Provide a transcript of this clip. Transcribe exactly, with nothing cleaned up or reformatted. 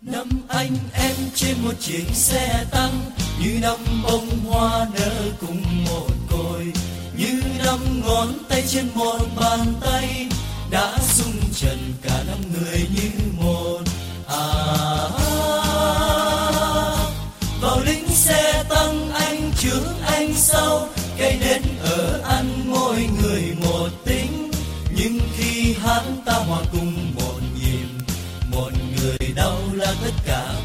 Năm anh em trên một chiếc xe tăng, như năm bông hoa nở cùng một cội, như năm ngón tay trên một bàn tay, đã xung trần cả năm người như một. À, vào lính xe tăng anh trước anh sau, cây nến ở ăn mỗi người một tính, nhưng khi hắn ta hòa cùng một nhịp, một người đau là tất cả